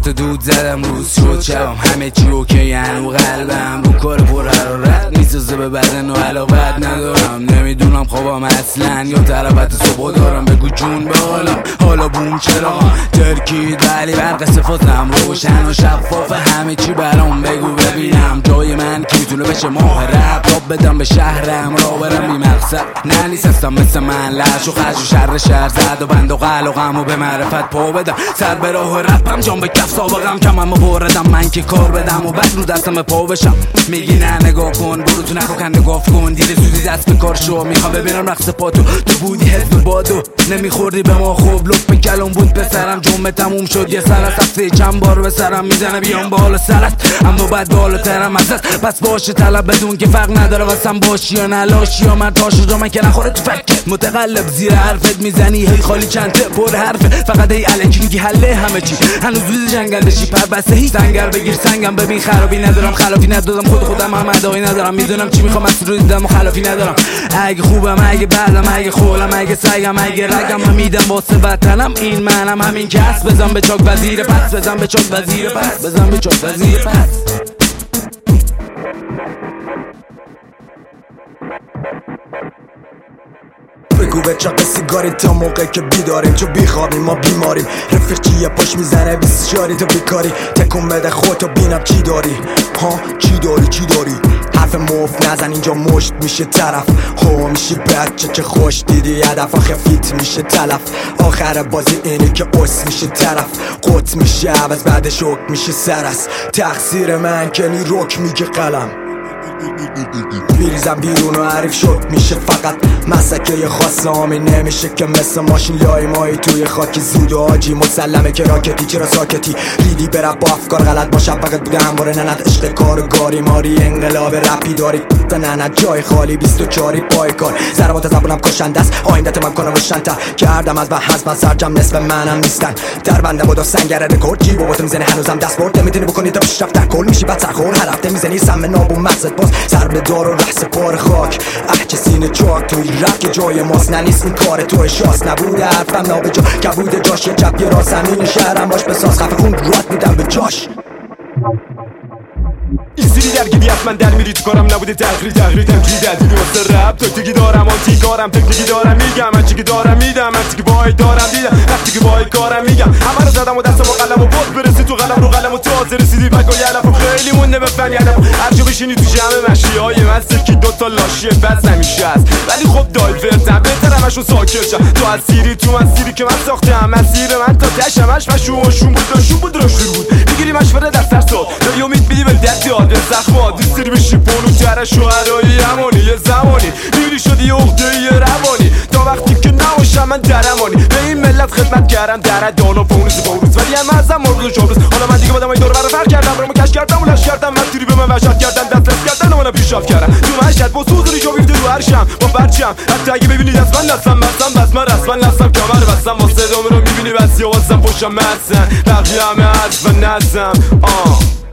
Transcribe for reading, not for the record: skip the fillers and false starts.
تا دود زدم روز شد شبم همه چی اوکی هنو قلبم رو کار پر حرارت میسازه به بدن و علاقت ندارم نمیدونم خوابم اصلا یا طرفت صبح دارم بگو جون به حالا بوم چراغم ترکید ولی برق صفاتم روشن و شفاف همه چی برام بگو ببینم جای من کی میتونه بشه ماه رب تاب بدم به شهرم را برم بی مقصد نه نیست هستم مثل من لش و خش و شر زد و بند و قلقم و به معرفت پا بدم سر به راه رپم جام به کف سابقم کمم و بردم من که کار بدم و بعد رو دستم پا بشم میگی نه نگاه کن برو تو نکن کن نگاه کن دیر زودی دست به کار شو میخوام ببینم رقص پاتو تو بودی حزب بادو نمیخوردی به ما خوب لپ کلام بود به سرم جمعه تموم شد یه سر از هفته چند بار به سرم میزنه بیام بالا سرت اما بعد بالاترم ازت پس باشه طلب بدون که فرق نداره واسم باشی یا نلاشی یا مرتاش رو من که نخوره تو فکر متقلب زیر حرفت میزنی هی خالی چند پر حرفه فقط هی الکی میگی حله همه چی هنوز روز جنگندشی پر بسته هی سنگر بگیر سنگم ببین خرابی ندارم خلافی ندادم خودم هم ادایی ندارم میدونم چی میخوام از روی دیدم و خلافی ندارم اگه خوبم اگه بعدم اگه خولم اگه سگم اگه رگم میدم واسه وطنم این منم همین کس بزن به چاک وزیر پس بزن به چاک وزیر پس بزن به چاک وزیر پس بگو به چاق سیگاری تا موقع که بیداریم چون بیخوابیم ما بیماریم رفیق چیه پاش میزنه 24 تو بیکاری تکون بده خودتو بینم چی داری ها چی داری حرف مفت نزن اینجا مشت میشه طرف ها میشی بچه که خوش دیدی هدف آخه فیت میشه تلف آخر بازی اینه که اس میشه طرف قط میشه عوض بعد شک میشه سرس تقصیر من کنی رک میگه قلم میریزم بیرون و حریف شد میشه فقط مسکه خاص آمی نمیشه که مثل ماشین لای مایی توی خاکی زود و آجی مسلمه که راکتی چرا ساکتی ریدی برم با افکار غلط با شفقت بوده همواره ننت عشق کار و گاری ماری انقلاب رپی داری ننت جای خالی 24 پای کار ضربات زبونم کشنده است آیندت من کنم روشن‌تر کردم از من سرجم نصف منم نیستن در بنده بود و سنگر رکورد جیب و باتو میزنی هنوزم دست برد نمیتونی بکنی تا پیشرفت در کل میشی بعد سرخور هر هفته میزنی سم ناب و مغزت باز سر به دار و رأس پار خاک چه سینه چاک توی رپ که جای ماست ننیست این کار تو شاست نبوده حرفم نابجا کبوده جاش یه جب یه راست زمین شهرم باش بساز خفه خون رات میدم به جاش ایزیری درگیریت من در میری تو کارم نبوده تغییر تمجید دیدی واسه رب تاکتیکی دارم آنتی کارم تکنیکی دارم میگم من چی که دارم میدم من چی که وای دارم دیدم وقتی که وای کارم میگم همه رو زدم و دستم و قلم و بود برسی تو قلم رو قلم و تازه رسیدی بگو یلف و خیلی مونده بفهم یلف هر جا بشینی تو جمع مشی های من سکی دوتا لاشیه بس نمیشه هست ولی خب دایورتم بهتر همشون ساکر شم تو اسیری تو مسیری که من ساختم مسیر من تا تش همش مشون بود روشون بود میگیری مشوره در سر سال داری امید میدی به درد به زخما دوست داری بشی پونوتر شوهرایی همانی یه زمانی میری شدی عقده‌ای روانی تا وقتی که نباشم من درمانی به این ملت خدمت کردم در دانا فونوس ولی هم ازم مرد و شابرس حالا من دیگه بادم این دور برای فرق کردم برامو کش کردم و لش کردم مسیری به من وشت کردن دست کردن و من پیشرفت کردم تو مشهد با سوزونی جو بیفته رو هرشم با برچم حتی اگه ببینید از من نستم بس من رسما نستم کمر بستم واسه ادامه رو میبینی بس یا واسم پشتم مستن بقیه همه از و نزم